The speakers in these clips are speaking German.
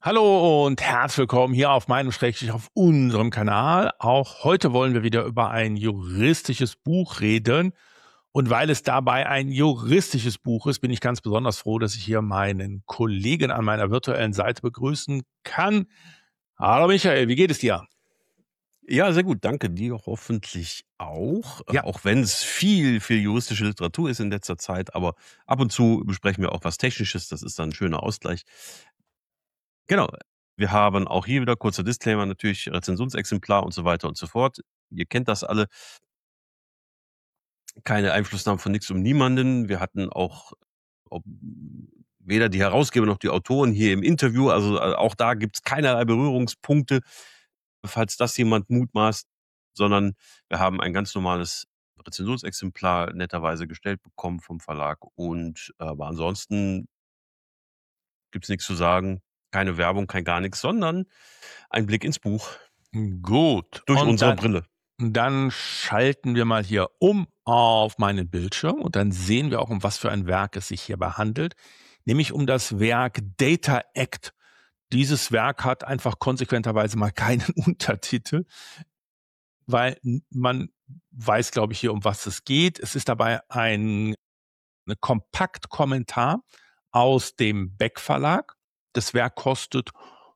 Hallo und herzlich willkommen hier auf meinem Schrägstrich auf unserem Kanal. Auch heute wollen wir wieder über ein juristisches Buch reden. Und weil es dabei ein juristisches Buch ist, bin ich ganz besonders froh, dass ich hier meinen Kollegen an meiner virtuellen Seite begrüßen kann. Hallo Michael, wie geht es dir? Ja, sehr gut. Danke dir hoffentlich auch. Ja, Auch wenn es viel juristische Literatur ist in letzter Zeit, aber ab und zu besprechen wir auch was Technisches. Das ist dann 'n schöner Ausgleich. Genau. Wir haben auch hier wieder kurzer Disclaimer natürlich, Rezensionsexemplar und so weiter und so fort. Ihr kennt das alle. Keine Einflussnahme von nix und niemanden. Wir hatten auch ob weder die Herausgeber noch die Autoren hier im Interview. Also, auch da gibt's keinerlei Berührungspunkte, falls das jemand mutmaßt, sondern wir haben ein ganz normales Rezensionsexemplar netterweise gestellt bekommen vom Verlag und aber ansonsten gibt's nix zu sagen. Keine Werbung, kein gar nix, sondern ein Blick ins Buch gut. durch Und unsere dann, Brille. dann schalten wir mal hier um auf meinen Bildschirm und dann sehen wir auch, um was für ein Werk es sich hierbei handelt, nämlich um das Werk Data Act. Dieses Werk hat einfach konsequenterweise mal keinen Untertitel, weil man weiß, glaube ich, hier, um was es geht. Es ist dabei ein Kompaktkommentar aus dem Beck Verlag. Das Werk kostet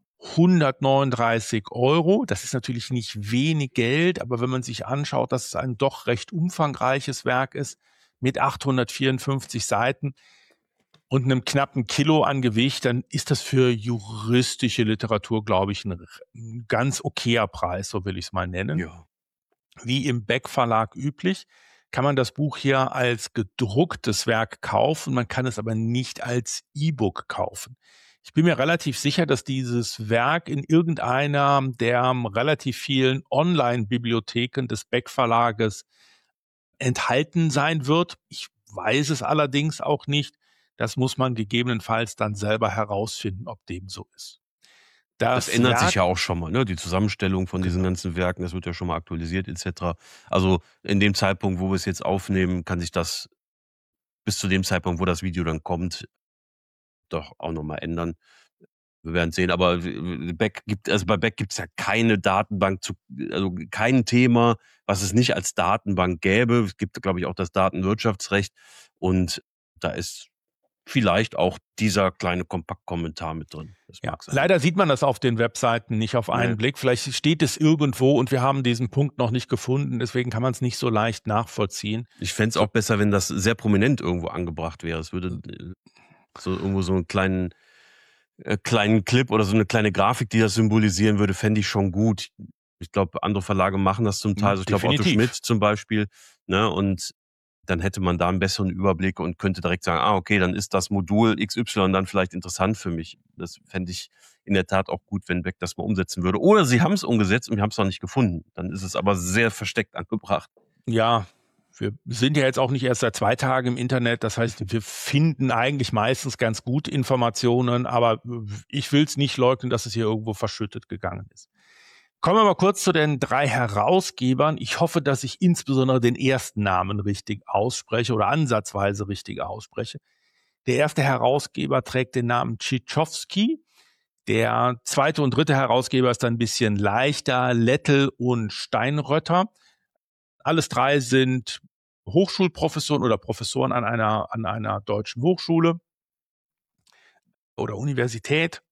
139 €. Das ist natürlich nicht wenig Geld, aber wenn man sich anschaut, dass es ein doch recht umfangreiches Werk ist mit 854 Seiten und einem knappen Kilo an Gewicht, dann ist das für juristische Literatur, glaube ich, ein ganz okayer Preis, so will ich es mal nennen. Ja. Wie im Beck Verlag üblich, kann man das Buch hier als gedrucktes Werk kaufen, man kann es aber nicht als E-Book kaufen. Ich bin mir relativ sicher, dass dieses Werk in irgendeiner der relativ vielen Online-Bibliotheken des Beck Verlages enthalten sein wird. Ich weiß es allerdings auch nicht. Das muss man gegebenenfalls dann selber herausfinden, ob dem so ist. Das Das ändert sich Werk ja auch schon mal, ne? Die Zusammenstellung von diesen genau. ganzen Werken, das wird ja schon mal aktualisiert et cetera. Also, in dem Zeitpunkt, wo wir es jetzt aufnehmen, kann sich das bis zu dem Zeitpunkt, wo das Video dann kommt, doch auch noch mal ändern. Wir werden sehen, aber bei Beck gibt's ja keine Datenbank zu also, kein Thema, was es nicht als Datenbank gäbe. Es gibt, glaube ich, auch das Datenwirtschaftsrecht und da ist vielleicht auch dieser kleine Kompaktkommentar mit drin. Das Ja, mag sein. leider sieht man das auf den Webseiten nicht auf einen Ne. Blick. Vielleicht steht es irgendwo und wir haben diesen Punkt noch nicht gefunden, deswegen kann man es nicht so leicht nachvollziehen. Ich fände es So, auch besser, wenn das sehr prominent irgendwo angebracht wäre. Es würde, so irgendwo so 'n kleinen Clip oder so 'ne kleine Grafik, die das symbolisieren würde, fände ich schon gut. Ich glaube, andere Verlage machen das zum Teil. Also, ich glaube, Otto Schmidt definitiv. zum Beispiel, ne? Und dann hätte man da 'n besseren Überblick und könnte direkt sagen: „Ah, okay, dann ist das Modul XY dann vielleicht interessant für mich." Das fände ich in der Tat auch gut, wenn Beck das mal umsetzen würde. Oder sie haben's umgesetzt und wir haben's noch nicht gefunden. Dann ist es aber sehr versteckt angebracht. Ja, wir sind ja jetzt auch nicht erst seit 2 Tagen im Internet. Das heißt, wir finden eigentlich meistens ganz gut Informationen, aber ich will es nicht leugnen, dass es hier irgendwo verschüttet gegangen ist. Kommen wir mal kurz zu den 3 Herausgebern. Ich hoffe, dass ich insbesondere den ersten Namen richtig ausspreche oder ansatzweise richtig ausspreche. Der erste Herausgeber trägt den Namen Tschitschowski. Der zweite und dritte Herausgeber ist dann ein bisschen leichter, Lettel und Steinrötter. Alles 3 sind Hochschulprofessoren oder Professoren an einer deutschen Hochschule oder Universität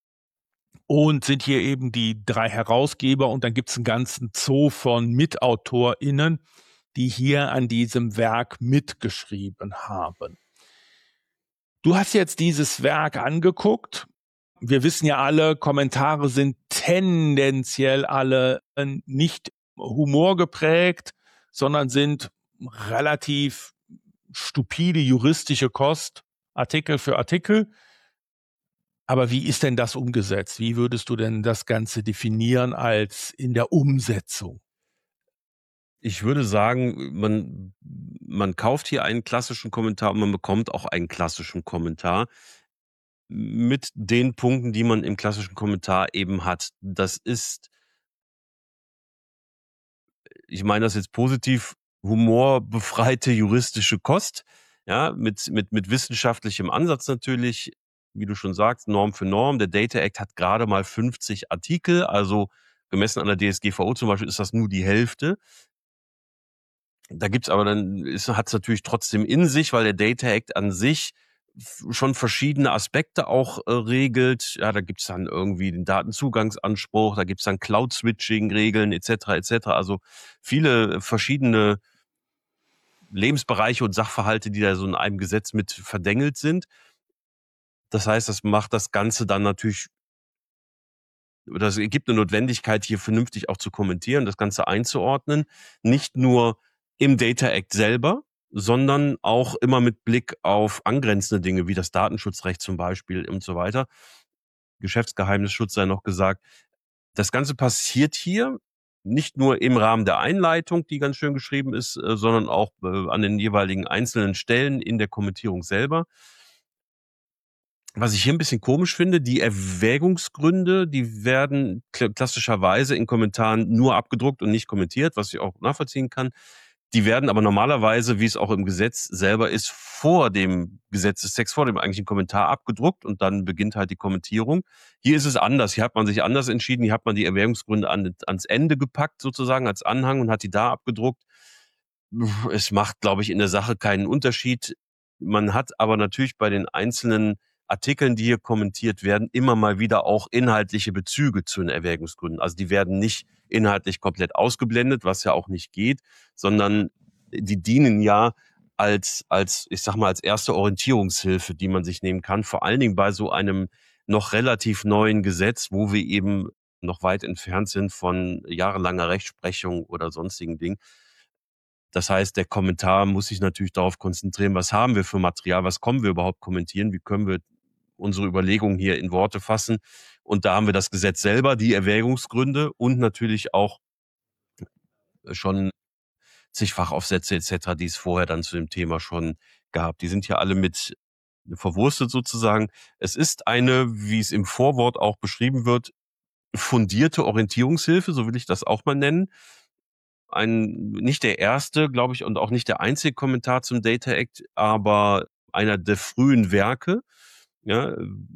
und sind hier eben die 3 Herausgeber und dann gibt's 'n ganzen Zoo von MitautorInnen, die hier an diesem Werk mitgeschrieben haben. Du hast jetzt dieses Werk angeguckt. Wir wissen ja alle, Kommentare sind tendenziell alle nicht humorgeprägt, sondern sind relativ stupide juristische Kost, Artikel für Artikel. Aber wie ist denn das umgesetzt? Wie würdest du denn das Ganze definieren als in der Umsetzung? Ich würde sagen, man kauft hier einen klassischen Kommentar und man bekommt auch einen klassischen Kommentar mit den Punkten, die man im klassischen Kommentar eben hat. Das ist, ich meine das jetzt positiv, humorbefreite juristische Kost, ja, mit wissenschaftlichem Ansatz natürlich. wie du schon sagst, Norm für Norm. Der Data Act hat gerade mal 50 Artikel, also gemessen an der DSGVO zum Beispiel ist das nur die Hälfte. Da gibt's aber dann, hat es natürlich trotzdem in sich, weil der Data Act an sich schon verschiedene Aspekte auch regelt. Ja, da gibt's dann irgendwie den Datenzugangsanspruch, da gibt's dann Cloud-Switching-Regeln etc. etc. Also viele verschiedene Lebensbereiche und Sachverhalte, die da so in einem Gesetz mit verdengelt sind. Das heißt, das macht das Ganze dann natürlich, das gibt eine Notwendigkeit, hier vernünftig auch zu kommentieren, das Ganze einzuordnen. Nicht nur im Data Act selber, sondern auch immer mit Blick auf angrenzende Dinge, wie das Datenschutzrecht zum Beispiel und so weiter. Geschäftsgeheimnisschutz sei noch gesagt. Das Ganze passiert hier nicht nur im Rahmen der Einleitung, die ganz schön geschrieben ist, sondern auch an den jeweiligen einzelnen Stellen in der Kommentierung selber. Was ich hier ein bisschen komisch finde, die Erwägungsgründe, die werden klassischerweise in Kommentaren nur abgedruckt und nicht kommentiert, was ich auch nachvollziehen kann. Die werden aber normalerweise, wie es auch im Gesetz selber ist, vor dem Gesetzestext, vor dem eigentlichen Kommentar abgedruckt und dann beginnt halt die Kommentierung. Hier ist es anders. Hier hat man sich anders entschieden. Hier hat man die Erwägungsgründe ans Ende gepackt, sozusagen als Anhang und hat die da abgedruckt. Es macht, glaube ich, in der Sache keinen Unterschied. Man hat aber natürlich bei den einzelnen Artikeln, die hier kommentiert werden, immer mal wieder auch inhaltliche Bezüge zu den Erwägungsgründen. Also die werden nicht inhaltlich komplett ausgeblendet, was ja auch nicht geht, sondern die dienen ja als, ich sag mal, als erste Orientierungshilfe, die man sich nehmen kann. Vor allen Dingen bei so einem noch relativ neuen Gesetz, wo wir eben noch weit entfernt sind von jahrelanger Rechtsprechung oder sonstigen Dingen. Das heißt, der Kommentar muss sich natürlich darauf konzentrieren, was haben wir für Material, was können wir überhaupt kommentieren, wie können wir unsere Überlegungen hier in Worte fassen. Und da haben wir das Gesetz selber, die Erwägungsgründe und natürlich auch schon zig Fachaufsätze etc., die es vorher dann zu dem Thema schon gab. Die sind hier alle mit verwurstet sozusagen. Es ist eine, wie es im Vorwort auch beschrieben wird, fundierte Orientierungshilfe, so will ich das auch mal nennen. Nicht der erste, glaube ich, und auch nicht der einzige Kommentar zum Data Act, aber einer der frühen Werke, ja,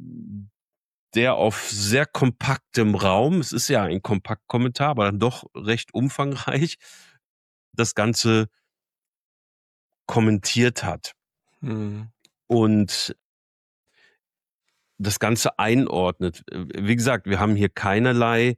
der auf sehr kompaktem Raum, es ist ja ein Kompaktkommentar, aber dann doch recht umfangreich, das Ganze kommentiert hat. Und das Ganze einordnet. Wie gesagt, wir haben hier keinerlei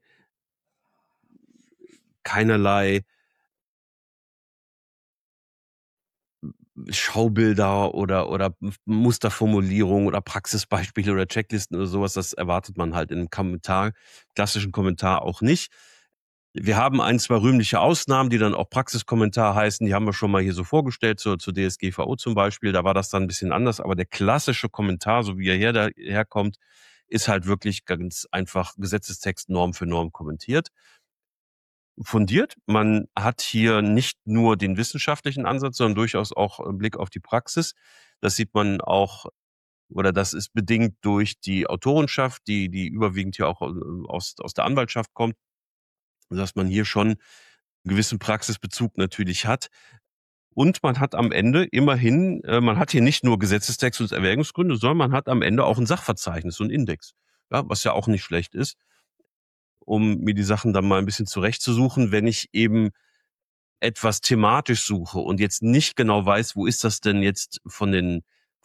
Schaubilder oder Musterformulierungen oder Praxisbeispiele oder Checklisten oder sowas. Das erwartet man halt in einem Kommentar, klassischen Kommentar auch nicht. Wir haben 1, 2 rühmliche Ausnahmen, die dann auch Praxiskommentar heißen. Die haben wir schon mal hier so vorgestellt, zur DSGVO zum Beispiel. Da war das dann ein bisschen anders. Aber der klassische Kommentar, so wie er daherkommt, ist halt wirklich ganz einfach Gesetzestext Norm für Norm kommentiert. Fundiert. Man hat hier nicht nur den wissenschaftlichen Ansatz, sondern durchaus auch einen Blick auf die Praxis. Das sieht man auch, oder das ist bedingt durch die Autorenschaft, die überwiegend hier auch aus der Anwaltschaft kommt, dass man hier schon einen gewissen Praxisbezug natürlich hat. Und man hat am Ende immerhin, man hat hier nicht nur Gesetzestext und Erwägungsgründe, sondern man hat am Ende auch ein Sachverzeichnis, so ein Index, ja, was ja auch nicht schlecht ist, um mir die Sachen dann mal ein bisschen zurechtzusuchen, wenn ich eben etwas thematisch suche und jetzt nicht genau weiß, wo ist das denn jetzt von den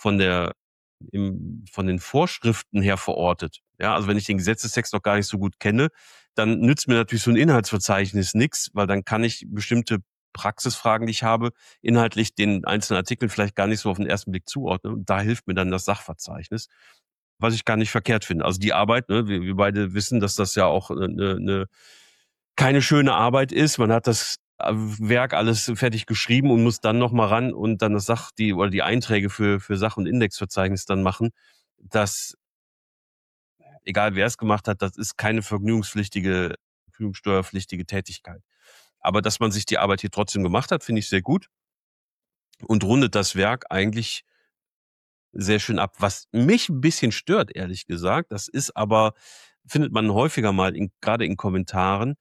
Vorschriften her verortet. Ja, also wenn ich den Gesetzestext noch gar nicht so gut kenne, dann nützt mir natürlich so ein Inhaltsverzeichnis nichts, weil dann kann ich bestimmte Praxisfragen, die ich habe, inhaltlich den einzelnen Artikeln vielleicht gar nicht so auf den ersten Blick zuordnen. Und da hilft mir dann das Sachverzeichnis, was ich gar nicht verkehrt finde. Also die Arbeit, ne, wir beide wissen, dass das ja auch keine schöne Arbeit ist. Man hat das Werk alles fertig geschrieben und muss dann noch mal ran und dann die Einträge für Sach- und Indexverzeichnis dann machen. Das, egal wer es gemacht hat, das ist keine vergnügungssteuerpflichtige Tätigkeit. Aber dass man sich die Arbeit hier trotzdem gemacht hat, finde ich sehr gut und rundet das Werk eigentlich sehr schön ab. Was mich ein bisschen stört, ehrlich gesagt, das ist aber, findet man häufiger mal gerade in Kommentaren,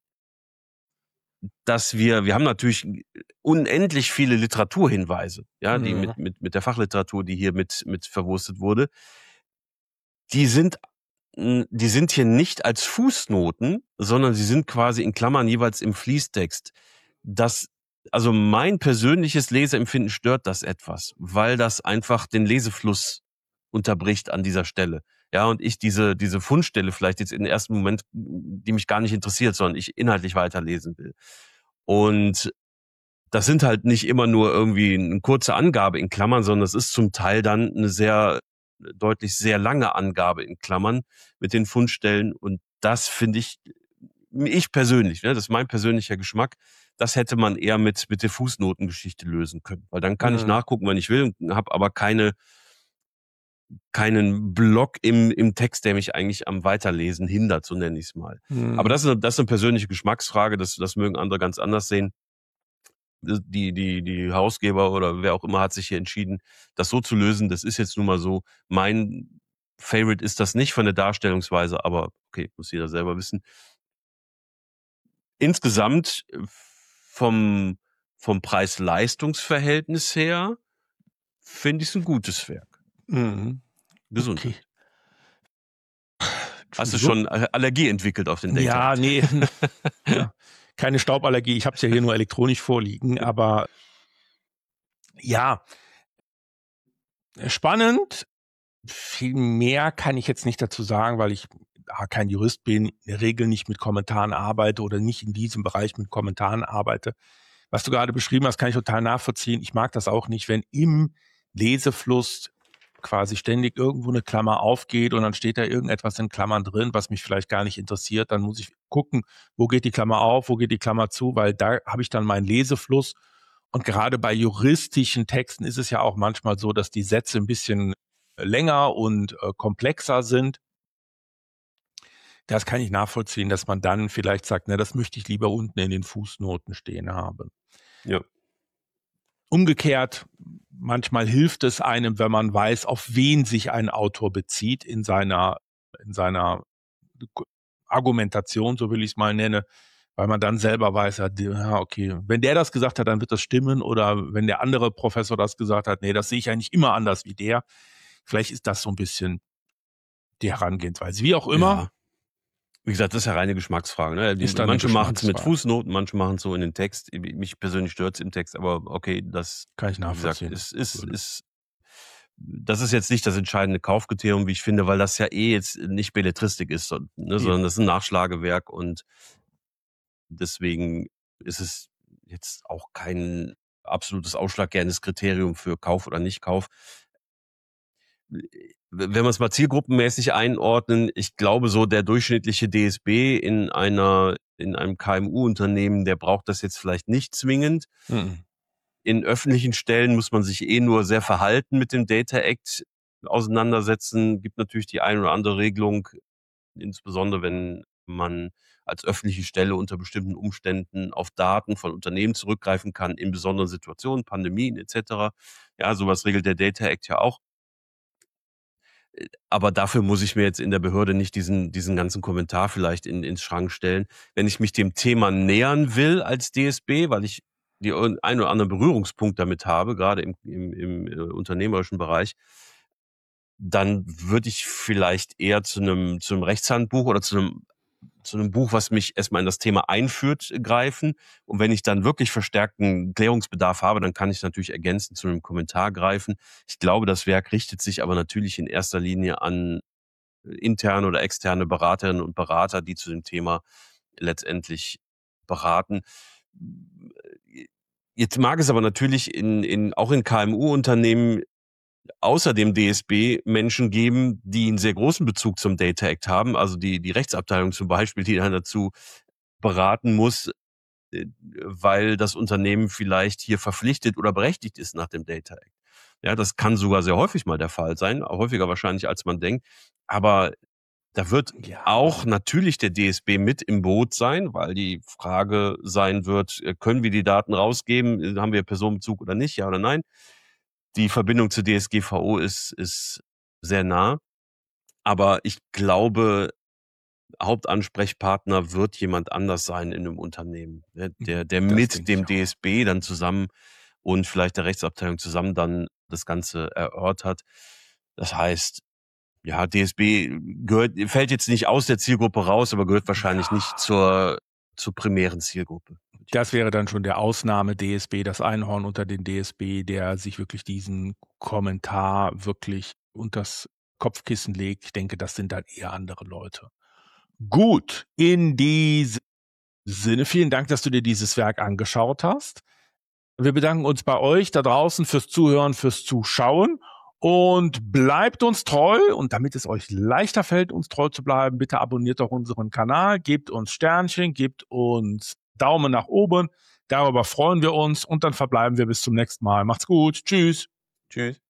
dass wir haben natürlich unendlich viele Literaturhinweise, ja, die mit der Fachliteratur, die hier mit verwurstet wurde. die sind hier nicht als Fußnoten, sondern sie sind quasi in Klammern jeweils im Fließtext. Also mein persönliches Leseempfinden stört das etwas, weil das einfach den Lesefluss unterbricht an dieser Stelle. Ja, und ich diese Fundstelle vielleicht jetzt im ersten Moment, die mich gar nicht interessiert, sondern ich inhaltlich weiterlesen will. Und das sind halt nicht immer nur irgendwie eine kurze Angabe in Klammern, sondern es ist zum Teil dann eine deutlich sehr lange Angabe in Klammern mit den Fundstellen. Und das finde ich persönlich, ne, das ist mein persönlicher Geschmack, das hätte man eher mit der Fußnotengeschichte lösen können. Weil dann kann ich nachgucken, wenn ich will, habe aber keinen Block im Text, der mich eigentlich am Weiterlesen hindert, so nenne ich es mal. Aber das ist eine persönliche Geschmacksfrage, das mögen andere ganz anders sehen. Die Herausgeber oder wer auch immer hat sich hier entschieden, das so zu lösen. Das ist jetzt nun mal so. Mein Favorite ist das nicht von der Darstellungsweise, aber okay, muss jeder selber wissen. Insgesamt vom Preis-Leistungs-Verhältnis her finde ich es ein gutes Werk. Gesundheit. Okay. Hast du schon Allergie entwickelt auf den Data? Ja, nee. Ja. Keine Stauballergie. Ich habe es ja hier nur elektronisch vorliegen, aber ja, spannend. Viel mehr kann ich jetzt nicht dazu sagen, weil ich kein Jurist bin, in der Regel nicht mit Kommentaren arbeite oder nicht in diesem Bereich mit Kommentaren arbeite. Was du gerade beschrieben hast, kann ich total nachvollziehen. Ich mag das auch nicht, wenn im Lesefluss quasi ständig irgendwo eine Klammer aufgeht und dann steht da irgendetwas in Klammern drin, was mich vielleicht gar nicht interessiert. Dann muss ich gucken, wo geht die Klammer auf, wo geht die Klammer zu, weil da habe ich dann meinen Lesefluss. Und gerade bei juristischen Texten ist es ja auch manchmal so, dass die Sätze ein bisschen länger und komplexer sind. Das kann ich nachvollziehen, dass man dann vielleicht sagt, ne, das möchte ich lieber unten in den Fußnoten stehen haben. Ja. Umgekehrt, manchmal hilft es einem, wenn man weiß, auf wen sich ein Autor bezieht in seiner Argumentation, so will ich es mal nennen, weil man dann selber weiß, ja, okay, wenn der das gesagt hat, dann wird das stimmen, oder wenn der andere Professor das gesagt hat, nee, das sehe ich eigentlich immer anders wie der. Vielleicht ist das so ein bisschen die Herangehensweise. Wie auch immer. Ja. Wie gesagt, das ist ja reine Geschmacksfrage. Ne? Manche machen es mit Fußnoten, manche machen es so in den Text. Mich persönlich stört es im Text, aber okay, das kann ich nachvollziehen. Das ist jetzt nicht das entscheidende Kaufkriterium, wie ich finde, weil das ja jetzt nicht Belletristik ist, ne? Sondern das ist ein Nachschlagewerk, und deswegen ist es jetzt auch kein absolutes ausschlaggebendes Kriterium für Kauf oder Nicht-Kauf. Wenn wir es mal zielgruppenmäßig einordnen, ich glaube, so der durchschnittliche DSB in einem KMU-Unternehmen, der braucht das jetzt vielleicht nicht zwingend. In öffentlichen Stellen muss man sich nur sehr verhalten mit dem Data Act auseinandersetzen. Gibt natürlich die eine oder andere Regelung, insbesondere wenn man als öffentliche Stelle unter bestimmten Umständen auf Daten von Unternehmen zurückgreifen kann, in besonderen Situationen, Pandemien etc. Ja, sowas regelt der Data Act ja auch. Aber dafür muss ich mir jetzt in der Behörde nicht diesen ganzen Kommentar vielleicht ins Schrank stellen. Wenn ich mich dem Thema nähern will als DSB, weil ich die ein oder anderen Berührungspunkt damit habe, gerade im unternehmerischen Bereich, dann würde ich vielleicht eher zu einem Rechtshandbuch oder zu einem Buch, was mich erstmal in das Thema einführt, greifen. Und wenn ich dann wirklich verstärkten Klärungsbedarf habe, dann kann ich natürlich ergänzend zu einem Kommentar greifen. Ich glaube, das Werk richtet sich aber natürlich in erster Linie an interne oder externe Beraterinnen und Berater, die zu dem Thema letztendlich beraten. Jetzt mag es aber natürlich auch in KMU-Unternehmen außer dem DSB Menschen geben, die einen sehr großen Bezug zum Data Act haben, also die Rechtsabteilung zum Beispiel, die dann dazu beraten muss, weil das Unternehmen vielleicht hier verpflichtet oder berechtigt ist nach dem Data Act. Ja, das kann sogar sehr häufig mal der Fall sein, häufiger wahrscheinlich als man denkt, aber da wird auch natürlich der DSB mit im Boot sein, weil die Frage sein wird, können wir die Daten rausgeben, haben wir Personenbezug oder nicht, ja oder nein? Die Verbindung zur DSGVO ist sehr nah. Aber ich glaube, Hauptansprechpartner wird jemand anders sein in einem Unternehmen, ne? Der mit dem DSB dann zusammen und vielleicht der Rechtsabteilung zusammen dann das Ganze erörtert. Das heißt, Ja, DSB fällt jetzt nicht aus der Zielgruppe raus, aber gehört wahrscheinlich nicht zur primären Zielgruppe. Das wäre dann schon der Ausnahme-DSB, das Einhorn unter den DSB, der sich wirklich diesen Kommentar wirklich unters Kopfkissen legt. Ich denke, das sind dann eher andere Leute. Gut, in diesem Sinne, vielen Dank, dass du dir dieses Werk angeschaut hast. Wir bedanken uns bei euch da draußen fürs Zuhören, fürs Zuschauen und bleibt uns treu. Und damit es euch leichter fällt, uns treu zu bleiben, bitte abonniert doch unseren Kanal, gebt uns Sternchen, gebt uns Daumen nach oben. Darüber freuen wir uns und dann verbleiben wir bis zum nächsten Mal. Macht's gut. Tschüss. Tschüss.